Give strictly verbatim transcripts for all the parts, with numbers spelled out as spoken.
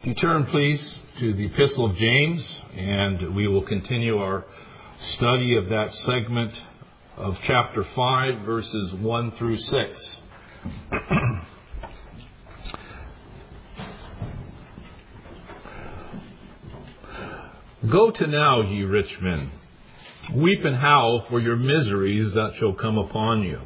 You turn, please, to the Epistle of James, and we will continue our study of that segment of chapter five, verses one through six. Go to now, ye rich men, weep and howl for your miseries that shall come upon you.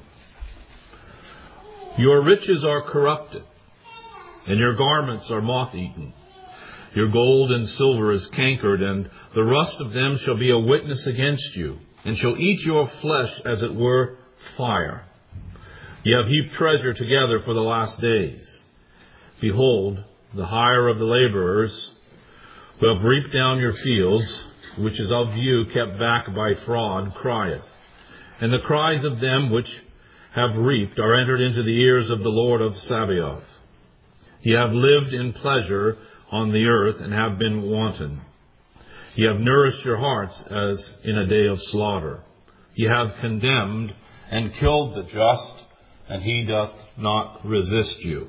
Your riches are corrupted, and your garments are moth-eaten. Your gold and silver is cankered, and the rust of them shall be a witness against you, and shall eat your flesh as it were fire. Ye have heaped treasure together for the last days. Behold, the hire of the laborers who have reaped down your fields, which is of you kept back by fraud, crieth. And the cries of them which have reaped are entered into the ears of the Lord of Sabaoth. Ye have lived in pleasure on the earth, and have been wanton. Ye have nourished your hearts as in a day of slaughter. Ye have condemned and killed the just, and he doth not resist you.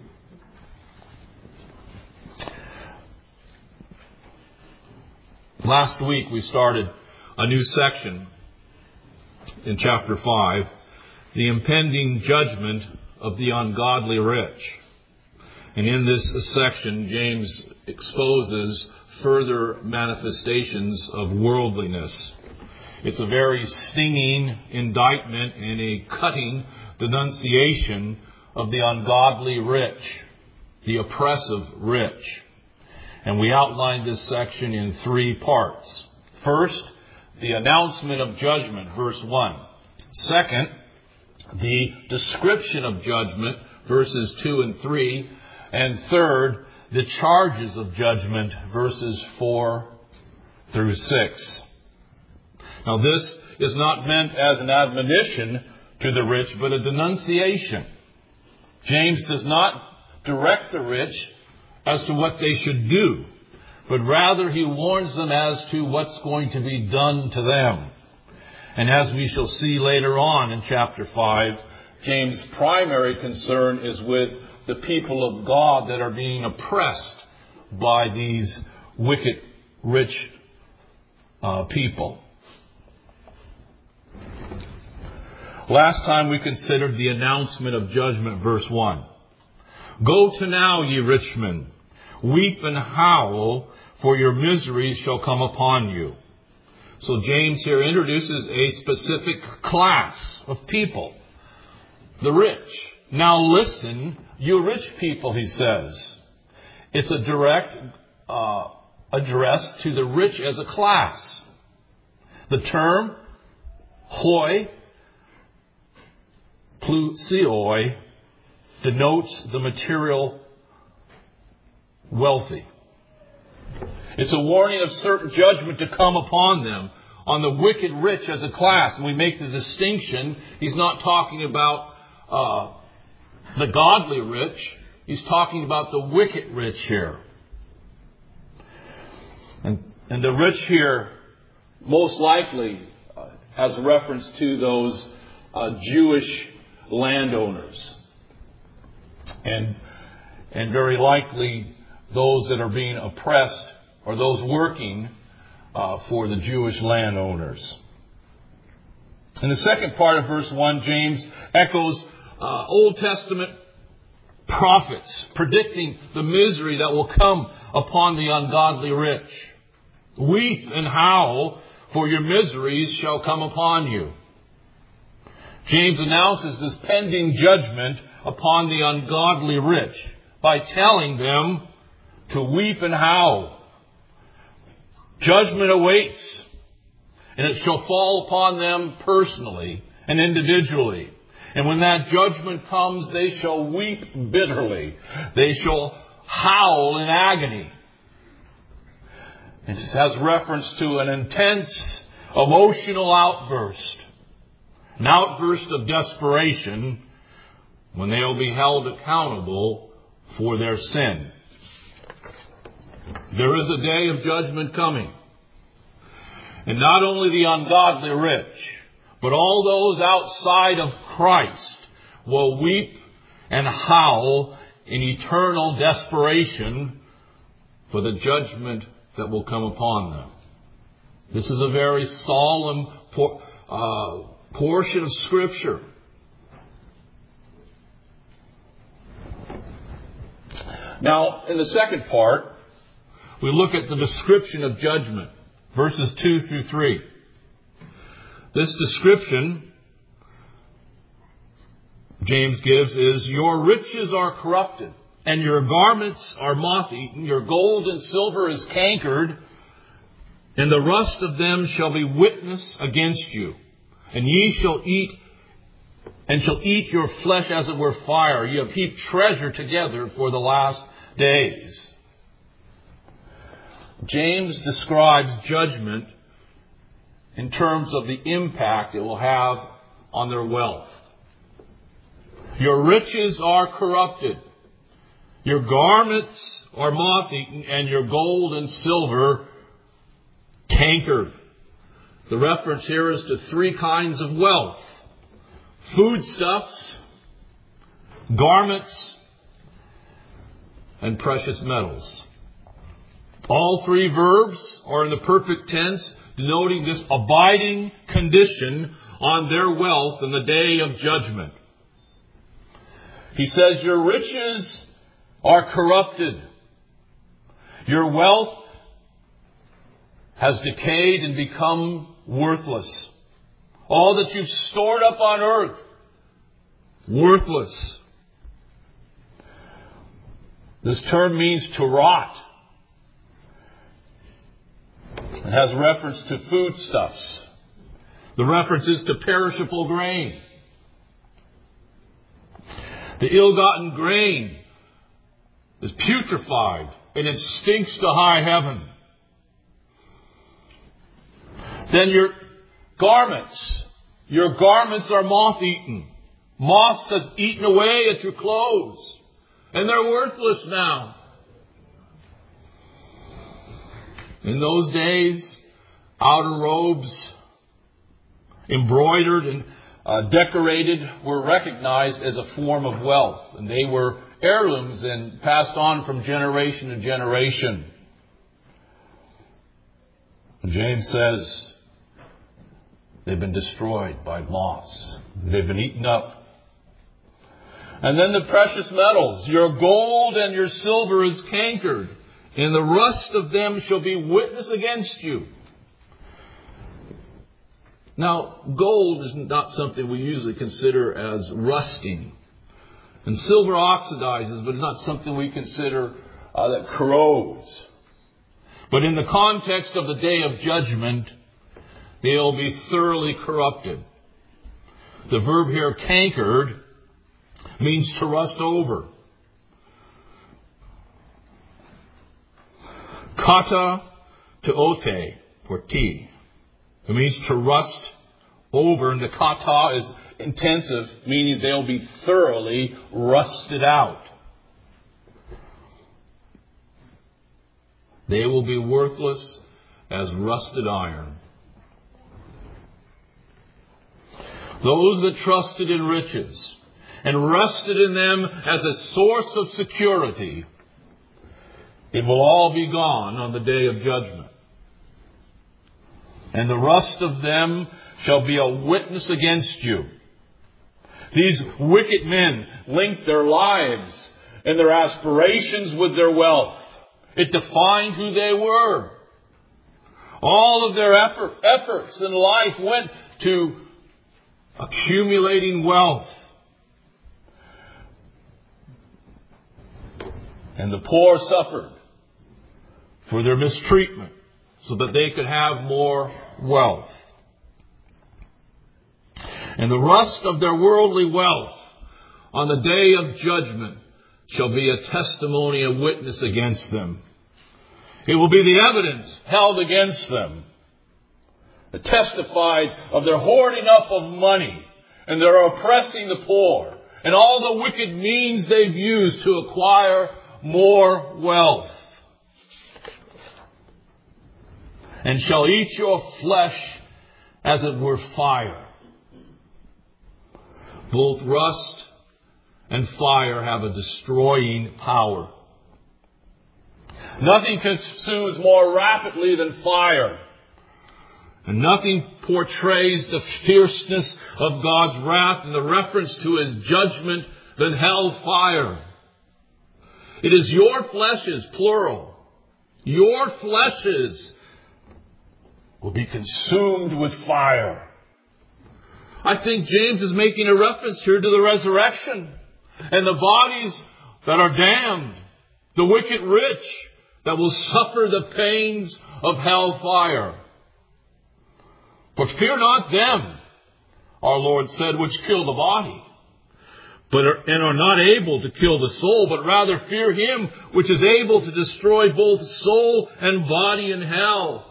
Last week we started a new section in chapter five, the impending judgment of the ungodly rich. And in this section, James exposes further manifestations of worldliness. It's a very stinging indictment and a cutting denunciation of the ungodly rich, the oppressive rich. And we outlined this section in three parts. First, the announcement of judgment, verse one. Second, the description of judgment, verses two and three. And third, the charges of judgment, verses four through six. Now this is not meant as an admonition to the rich, but a denunciation. James does not direct the rich as to what they should do, but rather he warns them as to what's going to be done to them. And as we shall see later on in chapter five, James' primary concern is with the people of God that are being oppressed by these wicked, rich uh, people. Last time we considered the announcement of judgment, verse one. Go to now, ye rich men, weep and howl, for your miseries shall come upon you. So James here introduces a specific class of people, the rich. Now listen, you rich people, he says. It's a direct uh, address to the rich as a class. The term hoi plusioi denotes the material wealthy. It's a warning of certain judgment to come upon them, on the wicked rich as a class. And we make the distinction. He's not talking about uh, the godly rich. He's talking about the wicked rich here. And, and the rich here most likely uh, has reference to those uh, Jewish landowners. And, and very likely those that are being oppressed or those working uh, for the Jewish landowners. In the second part of verse one, James echoes Uh, Old Testament prophets predicting the misery that will come upon the ungodly rich. Weep and howl, for your miseries shall come upon you. James announces this pending judgment upon the ungodly rich by telling them to weep and howl. Judgment awaits, and it shall fall upon them personally and individually. And when that judgment comes, they shall weep bitterly. They shall howl in agony. It has reference to an intense emotional outburst. An outburst of desperation when they will be held accountable for their sin. There is a day of judgment coming. And not only the ungodly rich, but all those outside of Christ will weep and howl in eternal desperation for the judgment that will come upon them. This is a very solemn por- uh, portion of Scripture. Now, in the second part, we look at the description of judgment, verses two through three. This description James gives is, your riches are corrupted, and your garments are moth-eaten, your gold and silver is cankered, and the rust of them shall be witness against you. And ye shall eat, and shall eat your flesh as it were fire. Ye have heaped treasure together for the last days. James describes judgment in terms of the impact it will have on their wealth. Your riches are corrupted. Your garments are moth-eaten, and your gold and silver cankered. The reference here is to three kinds of wealth: foodstuffs, garments, and precious metals. All three verbs are in the perfect tense, denoting this abiding condition on their wealth in the day of judgment. He says, your riches are corrupted. Your wealth has decayed and become worthless. All that you've stored up on earth, worthless. This term means to rot. It has reference to foodstuffs. The reference is to perishable grain. The ill-gotten grain is putrefied and it stinks to high heaven. Then your garments. Your garments are moth-eaten. Moths has eaten away at your clothes. And they're worthless now. In those days, outer robes, embroidered and uh, decorated, were recognized as a form of wealth. And they were heirlooms and passed on from generation to generation. James says they've been destroyed by moths. They've been eaten up. And then the precious metals. Your gold and your silver is cankered, and the rust of them shall be witness against you. Now, gold is not something we usually consider as rusting. And silver oxidizes, but it's not something we consider uh, that corrodes. But in the context of the day of judgment, they'll be thoroughly corrupted. The verb here, cankered, means to rust over. Kata to ote, or ti. It means to rust over, and the kata is intensive, meaning they'll be thoroughly rusted out. They will be worthless as rusted iron. Those that trusted in riches and rested in them as a source of security, it will all be gone on the day of judgment. And the rust of them shall be a witness against you. These wicked men linked their lives and their aspirations with their wealth. It defined who they were. All of their effort, efforts in life went to accumulating wealth. And the poor suffered for their mistreatment so that they could have more wealth. And the rust of their worldly wealth on the day of judgment shall be a testimony, a witness against them. It will be the evidence held against them. It testified of their hoarding up of money and their oppressing the poor and all the wicked means they've used to acquire more wealth. And shall eat your flesh as it were fire. Both rust and fire have a destroying power. Nothing consumes more rapidly than fire. And nothing portrays the fierceness of God's wrath and the reference to His judgment than hellfire. It is your fleshes, plural. Your fleshes will be consumed with fire. I think James is making a reference here to the resurrection and the bodies that are damned, the wicked rich that will suffer the pains of hellfire. But fear not them, our Lord said, which kill the body, but are, and are not able to kill the soul, but rather fear Him which is able to destroy both soul and body in hell.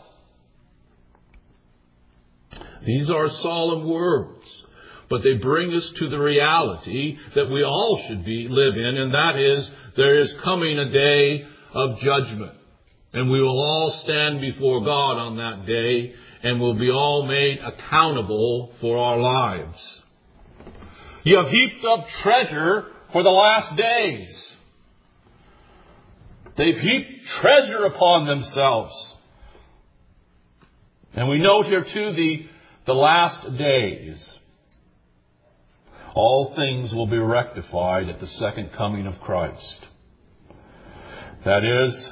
These are solemn words, but they bring us to the reality that we all should be live in, and that is, there is coming a day of judgment. And we will all stand before God on that day, and will be all made accountable for our lives. You have heaped up treasure for the last days. They've heaped treasure upon themselves. And we note here too the, the last days. All things will be rectified at the second coming of Christ. That is,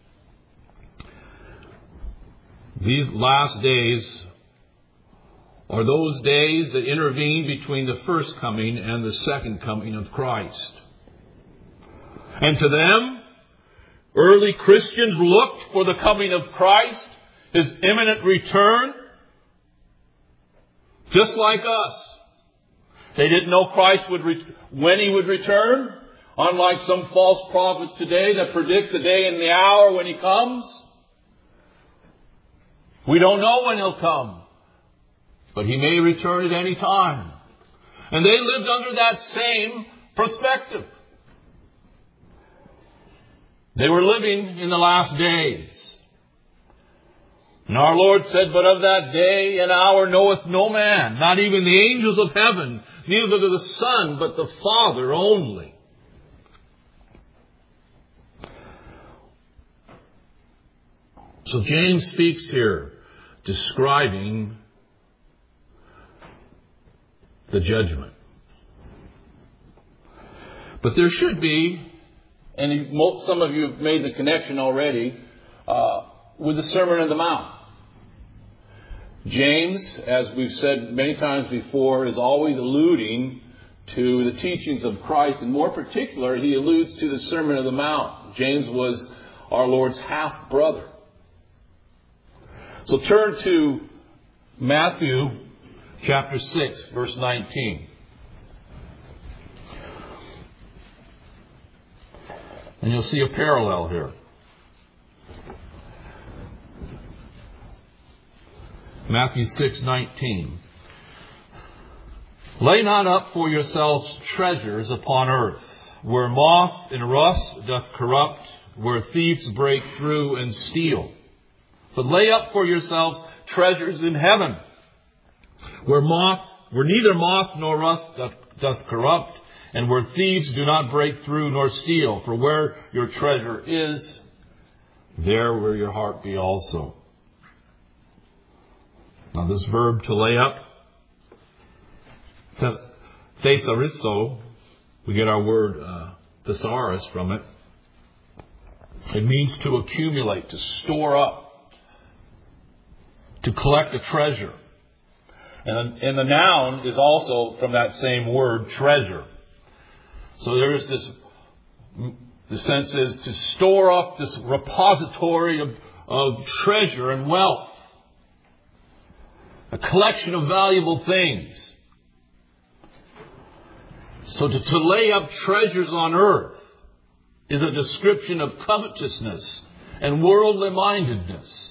these last days are those days that intervene between the first coming and the second coming of Christ. And to them, early Christians looked for the coming of Christ, His imminent return, just like us. They didn't know Christ would re- when He would return, unlike some false prophets today that predict the day and the hour when He comes. We don't know when He'll come, but He may return at any time. And they lived under that same perspective. They were living in the last days. And our Lord said, but of that day and hour knoweth no man, not even the angels of heaven, neither the Son, but the Father only. So James speaks here describing the judgment. But there should be, and some of you have made the connection already, uh, with the Sermon on the Mount. James, as we've said many times before, is always alluding to the teachings of Christ. And more particular, he alludes to the Sermon on the Mount. James was our Lord's half-brother. So turn to Matthew chapter six, verse nineteen. And you'll see a parallel here. Matthew six nineteen. Lay not up for yourselves treasures upon earth, where moth and rust doth corrupt, where thieves break through and steal. But lay up for yourselves treasures in heaven, where moth, where neither moth nor rust doth, doth corrupt, and where thieves do not break through nor steal. For where your treasure is, there will your heart be also. Now this verb to lay up, thesarizo, we get our word uh, thesaurus from it. It means to accumulate, to store up, to collect a treasure. And, and the noun is also from that same word, treasure. So there is this, the sense is to store up this repository of, of treasure and wealth. A collection of valuable things. So to, to lay up treasures on earth is a description of covetousness and worldly mindedness.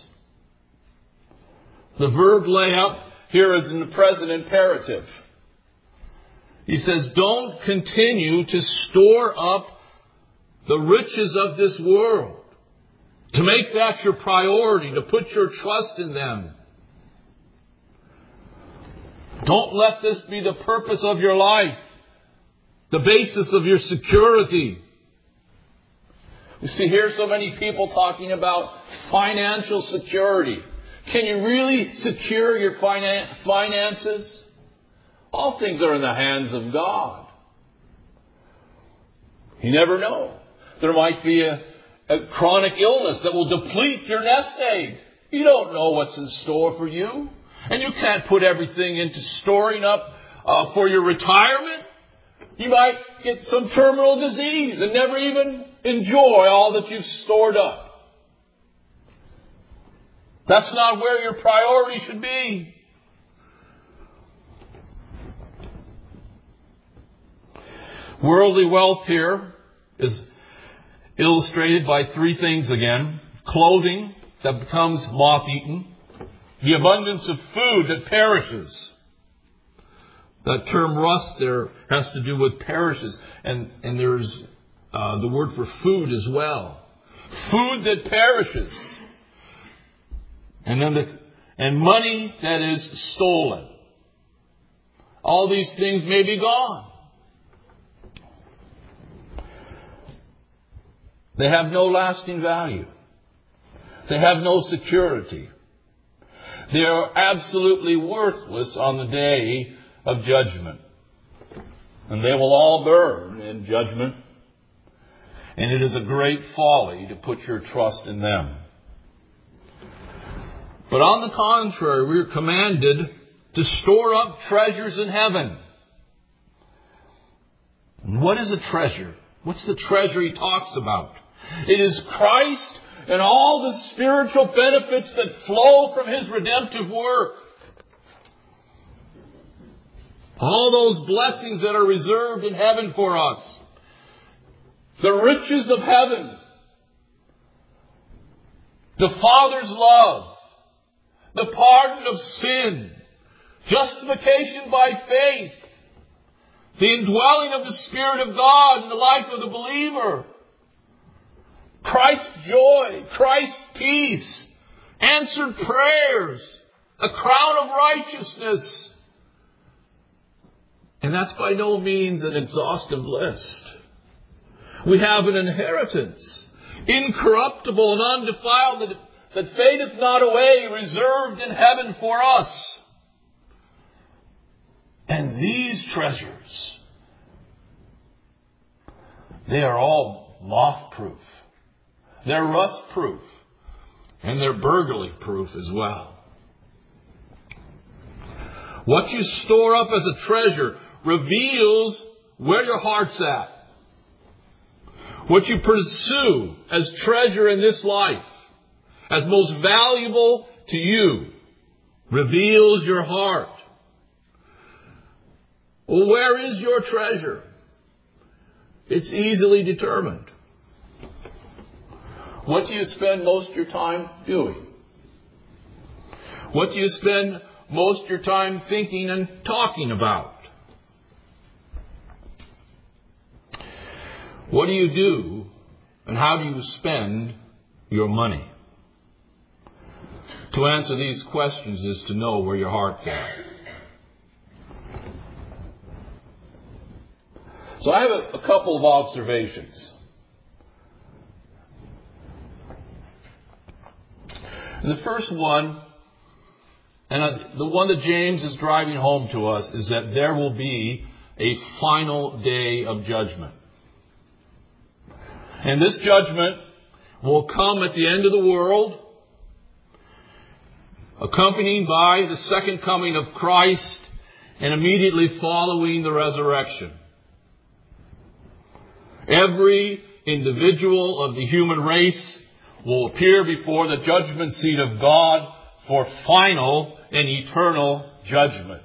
The verb lay up here is in the present imperative. He says, don't continue to store up the riches of this world. To make that your priority, to put your trust in them. Don't let this be the purpose of your life, the basis of your security. You see, here so many people talking about financial security. Can you really secure your finan- finances? All things are in the hands of God. You never know. There might be a, a chronic illness that will deplete your nest egg. You don't know what's in store for you. And you can't put everything into storing up uh, for your retirement. You might get some terminal disease and never even enjoy all that you've stored up. That's not where your priority should be. Worldly wealth here is illustrated by three things again. Clothing that becomes moth-eaten. The abundance of food that perishes. That term rust there has to do with perishes. And, and there's uh, the word for food as well. Food that perishes. And then the, and money that is stolen. All these things may be gone. They have no lasting value. They have no security. They are absolutely worthless on the day of judgment. And they will all burn in judgment. And it is a great folly to put your trust in them. But on the contrary, we are commanded to store up treasures in heaven. And what is a treasure? What's the treasure he talks about? It is Christ and all the spiritual benefits that flow from His redemptive work. All those blessings that are reserved in heaven for us. The riches of heaven. The Father's love. The pardon of sin. Justification by faith. The indwelling of the Spirit of God in the life of the believer. Christ's joy, Christ's peace, answered prayers, a crown of righteousness. And that's by no means an exhaustive list. We have an inheritance, incorruptible and undefiled, that, that fadeth not away, reserved in heaven for us. And these treasures, they are all moth-proof. They're rust-proof. And they're burglary-proof as well. What you store up as a treasure reveals where your heart's at. What you pursue as treasure in this life, as most valuable to you, reveals your heart. Well, where is your treasure? It's easily determined. What do you spend most of your time doing? What do you spend most of your time thinking and talking about? What do you do and how do you spend your money? To answer these questions is to know where your heart's at. So I have a, a couple of observations. The first one, and the one that James is driving home to us, is that there will be a final day of judgment. And this judgment will come at the end of the world, accompanied by the second coming of Christ and immediately following the resurrection. Every individual of the human race will appear before the judgment seat of God for final and eternal judgment.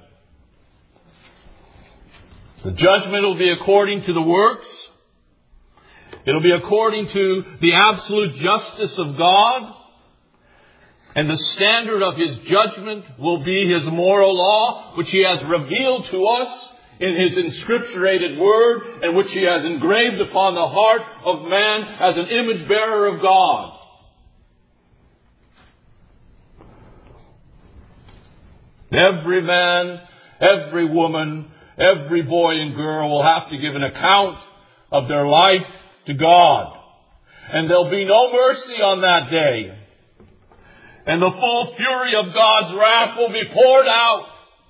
The judgment will be according to the works. It'll be according to the absolute justice of God. And the standard of His judgment will be His moral law, which He has revealed to us in His inscripturated word, and which He has engraved upon the heart of man as an image bearer of God. Every man, every woman, every boy and girl will have to give an account of their life to God. And there'll be no mercy on that day. And the full fury of God's wrath will be poured out.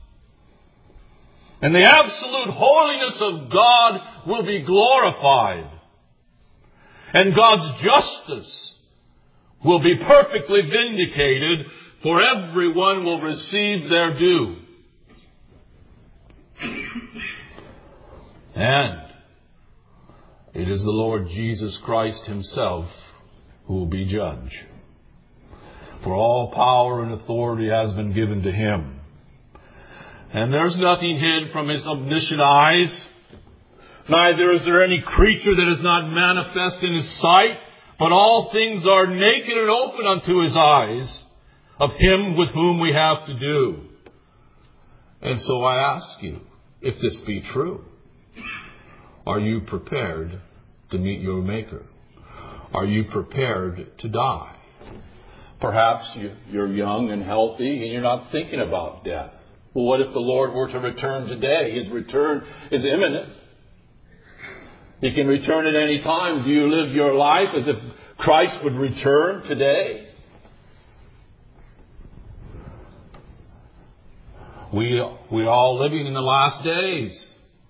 And the absolute holiness of God will be glorified. And God's justice will be perfectly vindicated, for everyone will receive their due. And it is the Lord Jesus Christ Himself who will be judge. For all power and authority has been given to Him. And there's nothing hid from His omniscient eyes. Neither is there any creature that is not manifest in His sight. But all things are naked and open unto His eyes, of Him with whom we have to do. And so I ask you, if this be true, are you prepared to meet your Maker? Are you prepared to die? Perhaps you, you're young and healthy and you're not thinking about death. Well, what if the Lord were to return today? His return is imminent. He can return at any time. Do you live your life as if Christ would return today? We, we're all living in the last days.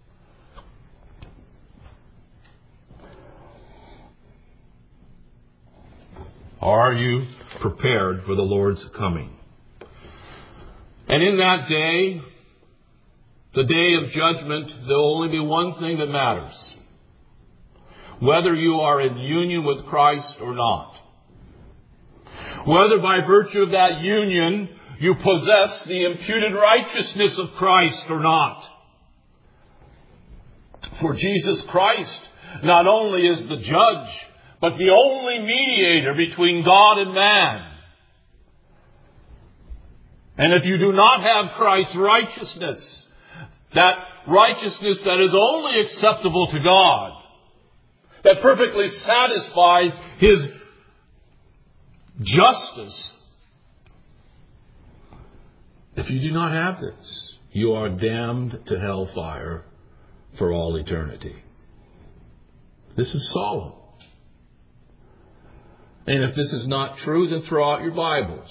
Are you prepared for the Lord's coming? And in that day, the day of judgment, there will only be one thing that matters. Whether you are in union with Christ or not. Whether by virtue of that union you possess the imputed righteousness of Christ or not. For Jesus Christ not only is the judge, but the only mediator between God and man. And if you do not have Christ's righteousness, that righteousness that is only acceptable to God, that perfectly satisfies His justice, if you do not have this, you are damned to hellfire for all eternity. This is solemn. And if this is not true, then throw out your Bibles.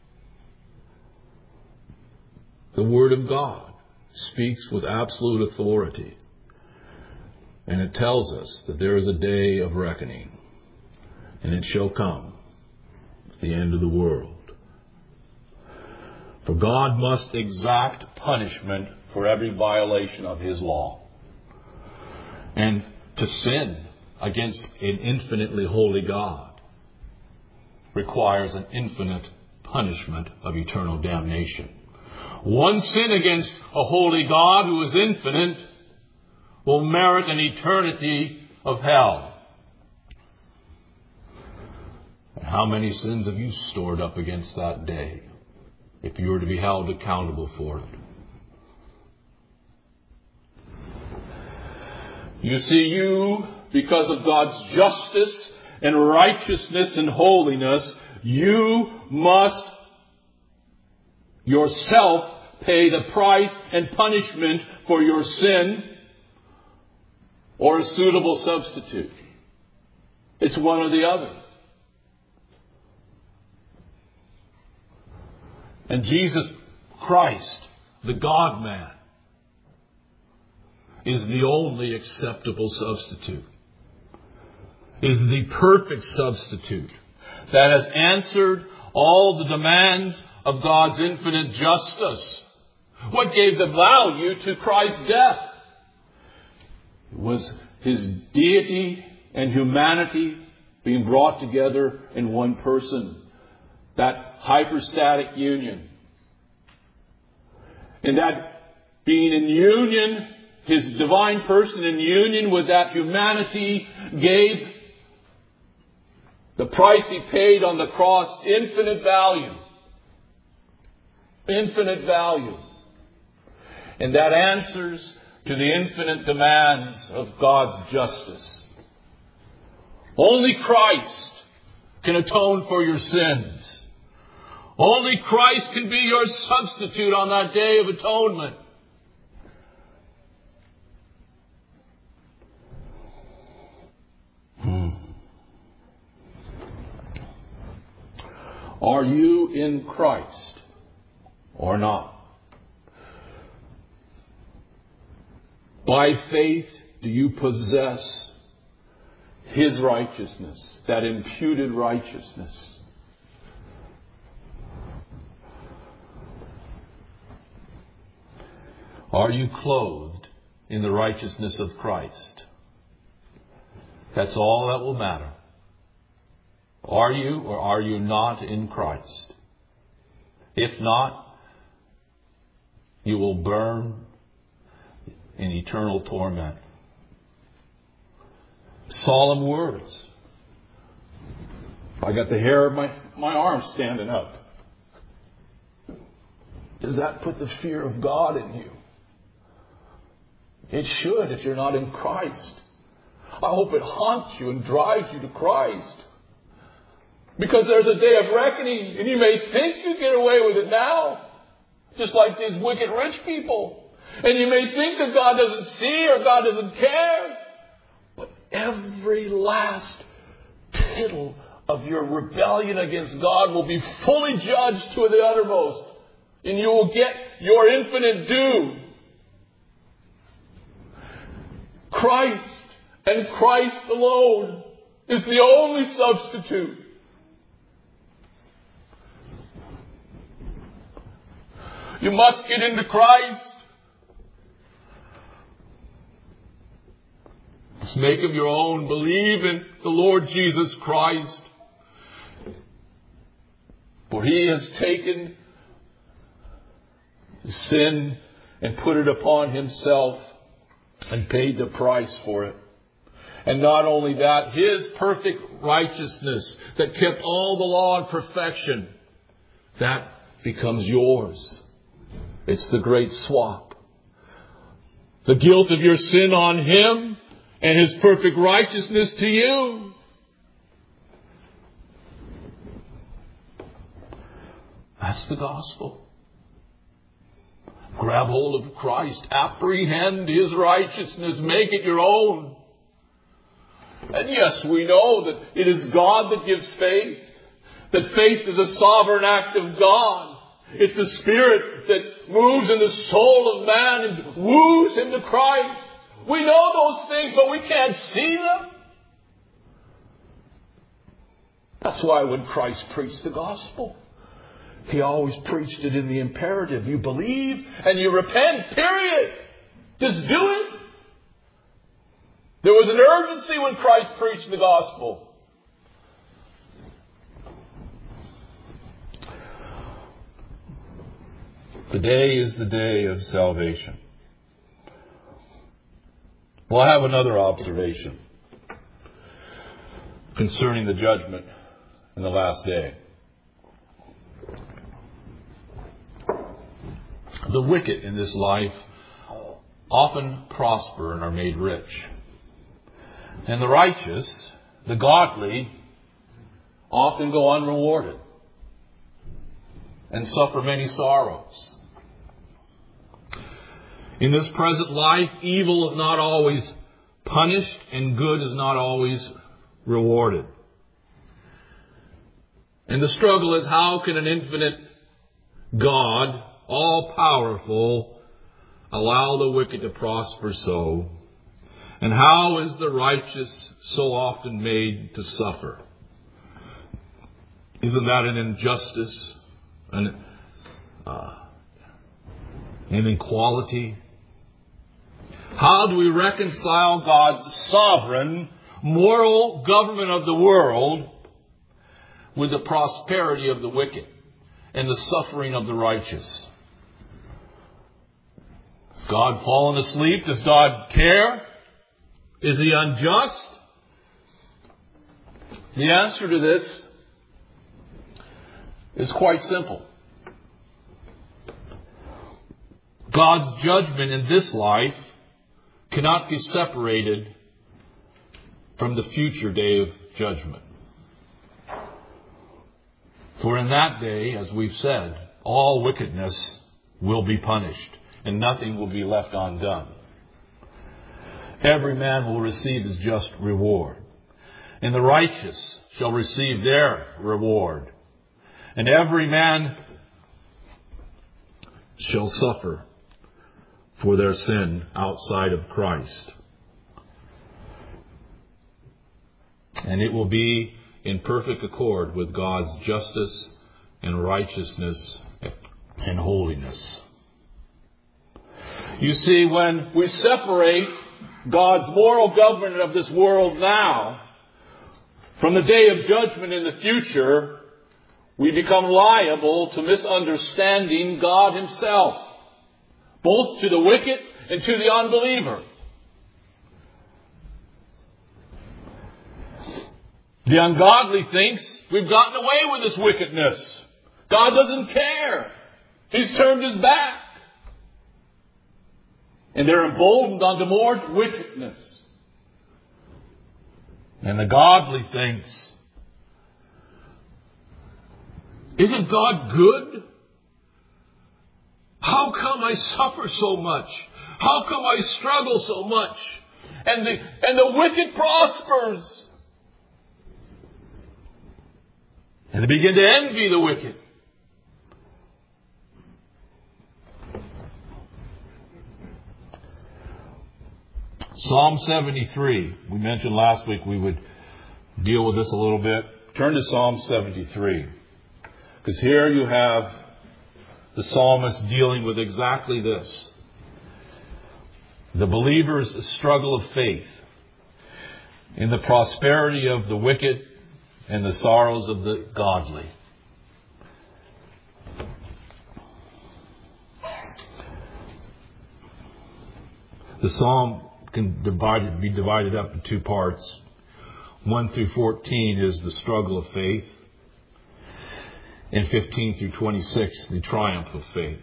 The Word of God speaks with absolute authority. And it tells us that there is a day of reckoning. And it shall come at the end of the world. For God must exact punishment for every violation of His law. And to sin against an infinitely holy God requires an infinite punishment of eternal damnation. One sin against a holy God who is infinite will merit an eternity of hell. And how many sins have you stored up against that day if you were to be held accountable for it? You see, you, because of God's justice and righteousness and holiness, you must yourself pay the price and punishment for your sin or a suitable substitute. It's one or the other. And Jesus Christ, the God-man, is the only acceptable substitute, is the perfect substitute that has answered all the demands of God's infinite justice. What gave the value to Christ's death? It was His deity and humanity being brought together in one person. That hypostatic union. And that being in union, His divine person in union with that humanity gave the price He paid on the cross, infinite value. Infinite value. And that answers to the infinite demands of God's justice. Only Christ can atone for your sins. Only Christ can be your substitute on that day of atonement. Hmm. Are you in Christ or not? By faith, do you possess His righteousness, that imputed righteousness? Are you clothed in the righteousness of Christ? That's all that will matter. Are you or are you not in Christ? If not, you will burn in eternal torment. Solemn words. I got the hair of my, my arm standing up. Does that put the fear of God in you? It should if you're not in Christ. I hope it haunts you and drives you to Christ. Because there's a day of reckoning, and you may think you get away with it now, just like these wicked rich people. And you may think that God doesn't see or God doesn't care. But every last tittle of your rebellion against God will be fully judged to the uttermost. And you will get your infinite due. Christ and Christ alone is the only substitute. You must get into Christ. Just make Him your own. Believe in the Lord Jesus Christ. For He has taken sin and put it upon Himself and paid the price for it. And not only that, His perfect righteousness that kept all the law in perfection, that becomes yours. It's the great swap. The guilt of your sin on Him and His perfect righteousness to you. That's the gospel. Grab hold of Christ. Apprehend His righteousness. Make it your own. And yes, we know that it is God that gives faith. That faith is a sovereign act of God. It's the Spirit that moves in the soul of man and woos him to Christ. We know those things, but we can't see them. That's why when Christ preached the gospel, He always preached it in the imperative. You believe and you repent, period. Just do it. There was an urgency when Christ preached the gospel. The day is the day of salvation. Well, I have another observation concerning the judgment in the last day. The wicked in this life often prosper and are made rich. And the righteous, the godly, often go unrewarded and suffer many sorrows. In this present life, evil is not always punished and good is not always rewarded. And the struggle is, how can an infinite God, all-powerful, allow the wicked to prosper so? And how is the righteous so often made to suffer? Isn't that an injustice, an, uh, an inequality? How do we reconcile God's sovereign, moral government of the world with the prosperity of the wicked and the suffering of the righteous? Has God fallen asleep? Does God care? Is He unjust? The answer to this is quite simple. God's judgment in this life cannot be separated from the future day of judgment. For in that day, as we've said, all wickedness will be punished and nothing will be left undone. Every man will receive his just reward, and the righteous shall receive their reward. And every man shall suffer for their sin outside of Christ. And it will be in perfect accord with God's justice and righteousness and holiness. You see, when we separate God's moral government of this world now from the day of judgment in the future, we become liable to misunderstanding God Himself, both to the wicked and to the unbeliever. The ungodly thinks we've gotten away with this wickedness. God doesn't care. He's turned His back. And they're emboldened unto more wickedness. And the godly thinks, isn't God good? How come I suffer so much? How come I struggle so much? And the, and the wicked prospers. And they begin to envy the wicked. Psalm seventy-three. We mentioned last week we would deal with this a little bit. Turn to Psalm seventy-three. Because here you have the psalmist dealing with exactly this. The believer's struggle of faith in the prosperity of the wicked and the sorrows of the godly. The psalm can divide, be divided up in two parts. one through fourteen is the struggle of faith. And fifteen through twenty-six, the triumph of faith.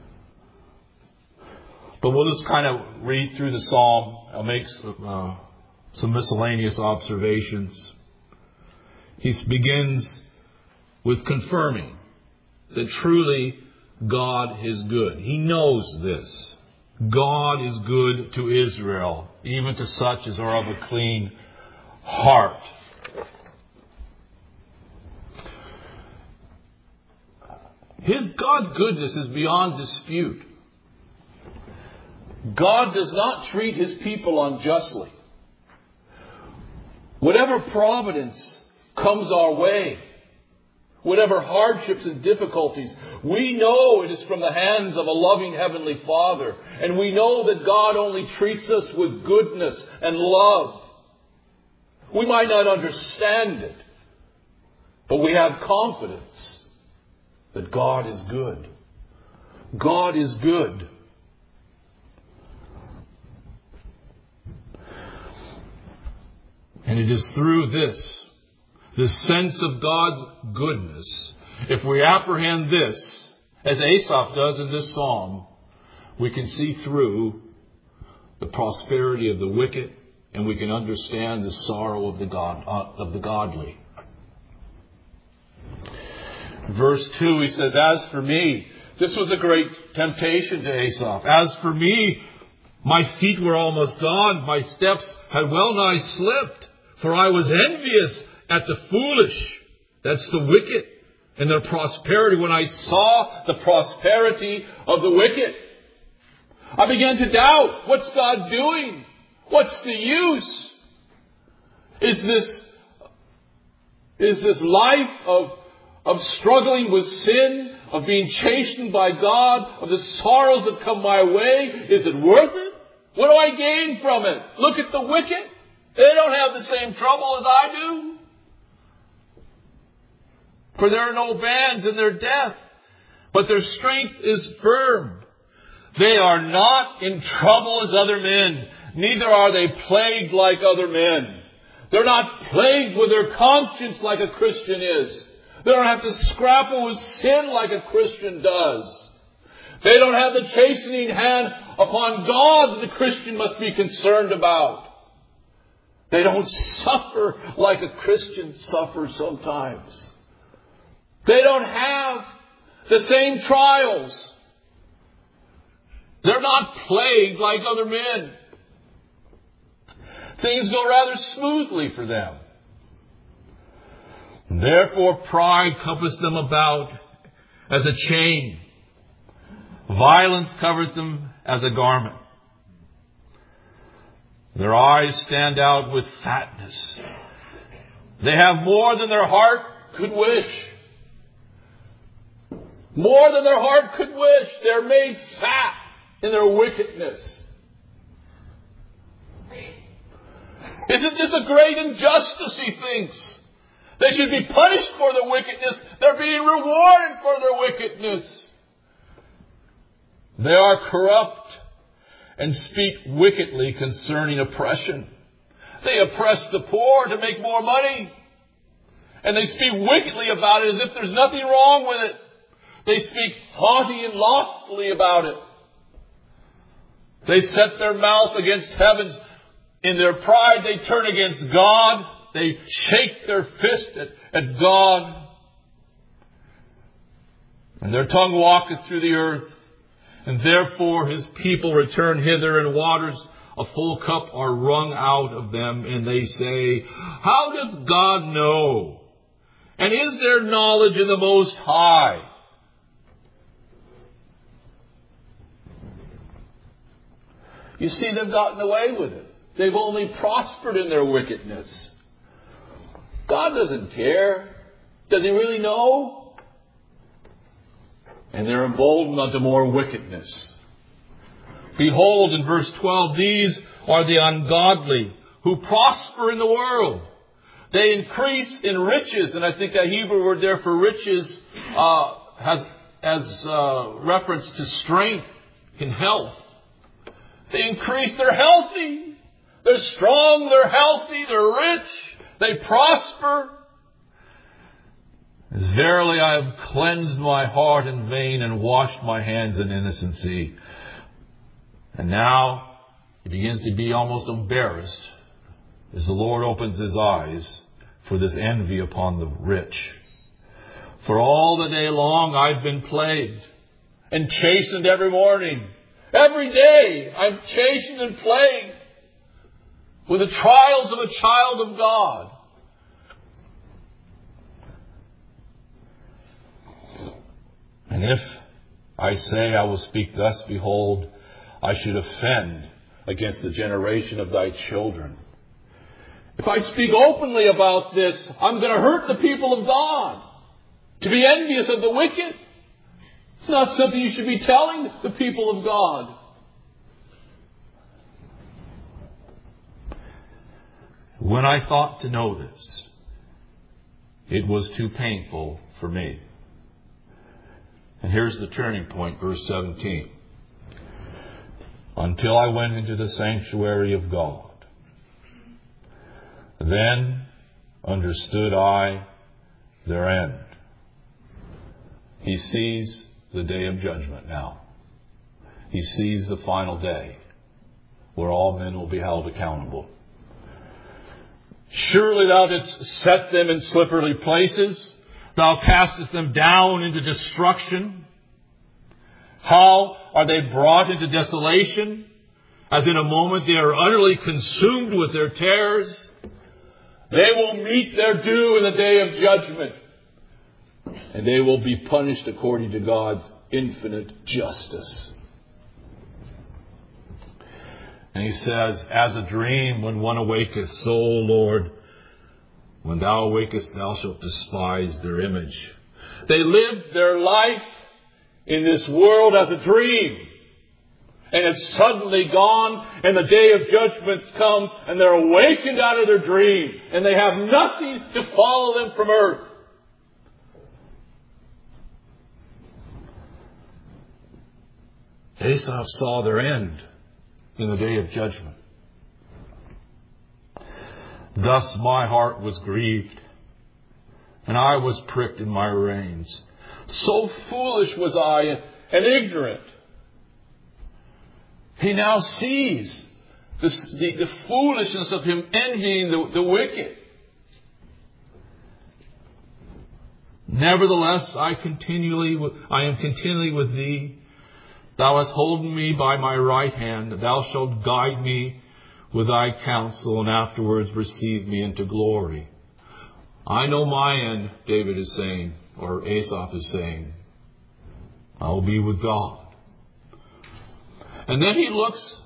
But we'll just kind of read through the psalm. I'll make uh, some miscellaneous observations. He begins with confirming that truly God is good. He knows this. God is good to Israel, even to such as are of a clean heart. His God's goodness is beyond dispute. God does not treat His people unjustly. Whatever providence comes our way, whatever hardships and difficulties, we know it is from the hands of a loving Heavenly Father. And we know that God only treats us with goodness and love. We might not understand it, but we have confidence that God is good. God is good. And it is through this, this sense of God's goodness, if we apprehend this, as Asaph does in this psalm, we can see through the prosperity of the wicked, and we can understand the sorrow of the God uh, of the godly. Verse two, he says, "As for me," this was a great temptation to Asaph. "As for me, my feet were almost gone. My steps had well nigh slipped. For I was envious at the foolish," that's the wicked, "and their prosperity when I saw the prosperity of the wicked. I began to doubt, what's God doing? What's the use? Is this, is this life of, of struggling with sin, of being chastened by God, of the sorrows that come my way, is it worth it? What do I gain from it? Look at the wicked. They don't have the same trouble as I do. For there are no bands in their death, but their strength is firm. They are not in trouble as other men, neither are they plagued like other men. They're not plagued with their conscience like a Christian is. They don't have to scrapple with sin like a Christian does. They don't have the chastening hand upon God that the Christian must be concerned about. They don't suffer like a Christian suffers sometimes. They don't have the same trials. They're not plagued like other men. Things go rather smoothly for them. Therefore pride compassed them about as a chain. Violence covers them as a garment. Their eyes stand out with fatness. They have more than their heart could wish. More than their heart could wish. They're made fat in their wickedness. Isn't this a great injustice, he thinks? They should be punished for their wickedness. They're being rewarded for their wickedness. They are corrupt and speak wickedly concerning oppression. They oppress the poor to make more money. And they speak wickedly about it as if there's nothing wrong with it. They speak haughty and loftily about it. They set their mouth against heavens. In their pride, they turn against God. They shake their fist at, at God. And their tongue walketh through the earth. And therefore his people return hither, and waters a full cup are wrung out of them. And they say, how doth God know? And is there knowledge in the Most High? You see, they've gotten away with it. They've only prospered in their wickedness. God doesn't care. Does he really know? And they're emboldened unto more wickedness. Behold, in verse twelve, these are the ungodly who prosper in the world. They increase in riches, and I think that Hebrew word there for riches uh, has as uh, reference to strength and health. They increase. They're healthy. They're strong. They're healthy. They're rich. They prosper. As verily I have cleansed my heart in vain and washed my hands in innocency. And now he begins to be almost embarrassed as the Lord opens his eyes for this envy upon the rich. For all the day long I've been plagued and chastened every morning. Every day I'm chastened and plagued with the trials of a child of God. And if I say I will speak thus, behold, I should offend against the generation of thy children. If I speak openly about this, I'm going to hurt the people of God. To be envious of the wicked, it's not something you should be telling the people of God. When I thought to know this, it was too painful for me. And here's the turning point, verse seventeen. Until I went into the sanctuary of God, then understood I their end. He sees the day of judgment now. He sees the final day where all men will be held accountable. Surely thou didst set them in slippery places. Thou castest them down into destruction. How are they brought into desolation? As in a moment they are utterly consumed with their terrors. They will meet their due in the day of judgment. And they will be punished according to God's infinite justice. And he says, as a dream when one awaketh, so, O Lord, when thou awakest, thou shalt despise their image. They lived their life in this world as a dream. And it's suddenly gone, and the day of judgment comes, and they're awakened out of their dream. And they have nothing to follow them from earth. Asaph saw their end in the day of judgment. Thus my heart was grieved, and I was pricked in my reins. So foolish was I and ignorant. He now sees the, the, the foolishness of him envying the, the wicked. Nevertheless, I continually, I am continually with thee. Thou hast holden me by my right hand. Thou shalt guide me with thy counsel, and afterwards receive me into glory. I know my end, David is saying, or Asaph is saying. I will be with God. And then he looks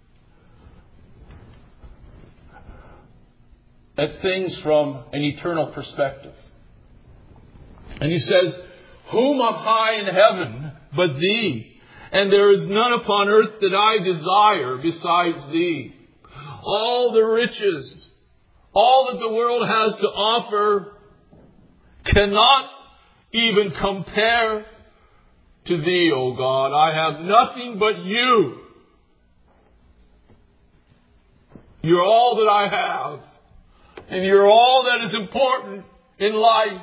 at things from an eternal perspective. And he says, whom up high in heaven but thee? And there is none upon earth that I desire besides thee. All the riches, all that the world has to offer cannot even compare to thee, O God. I have nothing but you. You're all that I have. And you're all that is important in life.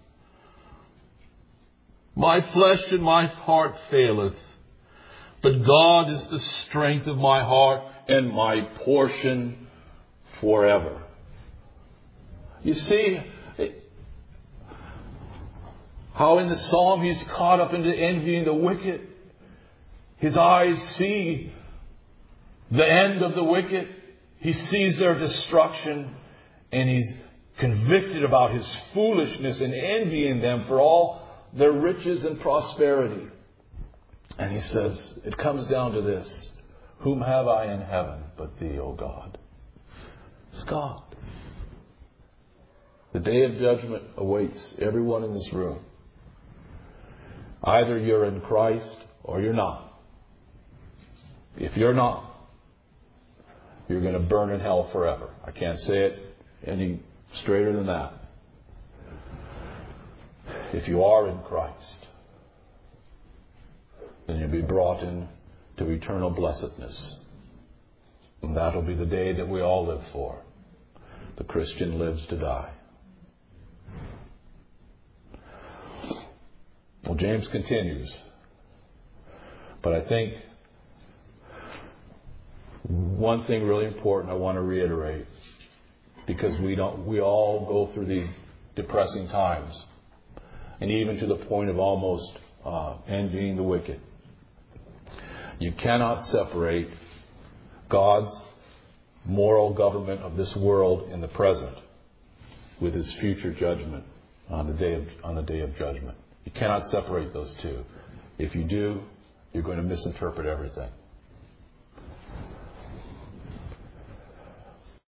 My flesh and my heart faileth, but God is the strength of my heart and my portion forever. You see how in the psalm he's caught up into envying the wicked. His eyes see the end of the wicked. He sees their destruction, and he's convicted about his foolishness and envying them for all their riches and prosperity. And he says, it comes down to this. Whom have I in heaven but thee, O God? It's God. The day of judgment awaits everyone in this room. Either you're in Christ or you're not. If you're not, you're going to burn in hell forever. I can't say it any straighter than that. If you are in Christ, then you'll be brought into eternal blessedness. And that'll be the day that we all live for. The Christian lives to die. Well, James continues. But I think one thing really important I want to reiterate, because we don't, we all go through these depressing times, and even to the point of almost uh, envying the wicked. You cannot separate God's moral government of this world in the present with His future judgment on the day of, on the day of judgment. You cannot separate those two. If you do, you're going to misinterpret everything.